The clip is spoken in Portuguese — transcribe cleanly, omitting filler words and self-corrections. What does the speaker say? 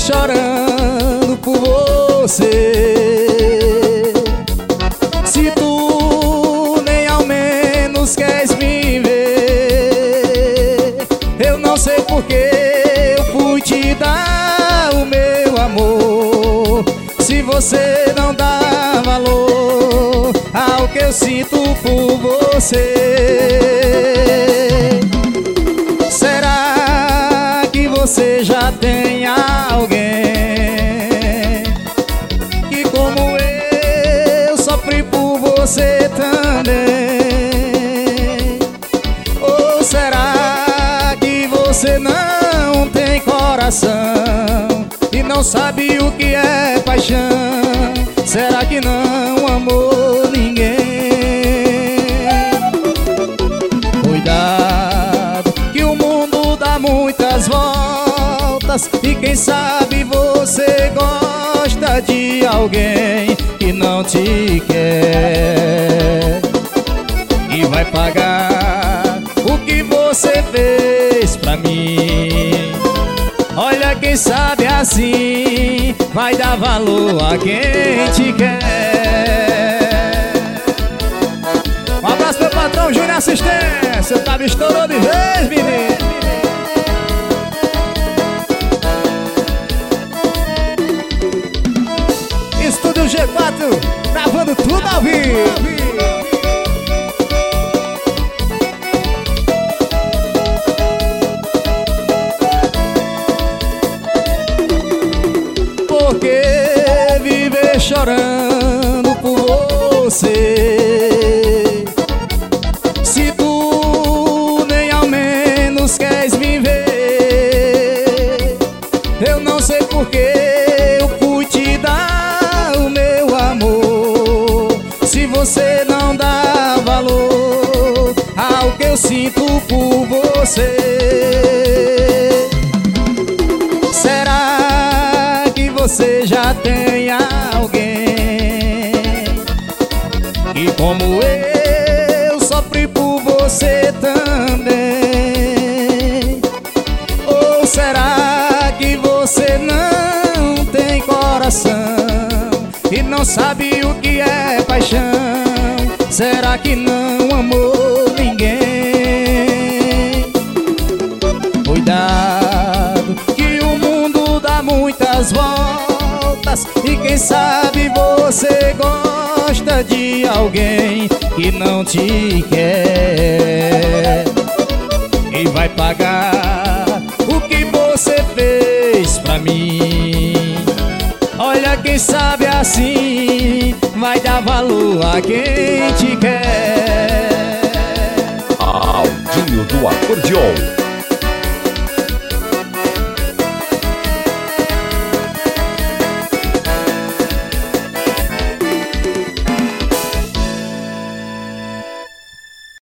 chorando por você. Se tu nem ao menos queres me ver, eu não sei porque eu fui te dar o meu amor. Se você não dá valor ao que eu sinto por você, será que você já tem alguém que como eu sofre por você também? Ou será que você não tem coração e não sabe o que é paixão? Será que não amou ninguém? Cuidado, que o mundo dá muitas voltas e quem sabe você gosta de alguém que não te quer e vai pagar o que você fez pra mim. Olha, quem sabe assim vai dar valor a quem te quer. Um abraço meu patrão Júnior Assistência. O cabo estourou de vez, menino. Estúdio G4, gravando tudo ao vivo. Porque viver chorando por você, se tu nem ao menos queres me ver? Eu não sei porque eu fui te dar o meu amor. Se você não dá valor ao que eu sinto por você, será que você já tem alguém que como eu sofre por você também? Ou será que você não tem coração e não sabe o que é paixão? Será que não amou ninguém? Cuidado, que o mundo dá muitas voltas e quem sabe você gosta de alguém que não te quer e vai pagar o que você fez pra mim. Olha, quem sabe assim vai dar valor a quem te quer. Aldinho do Acordeon.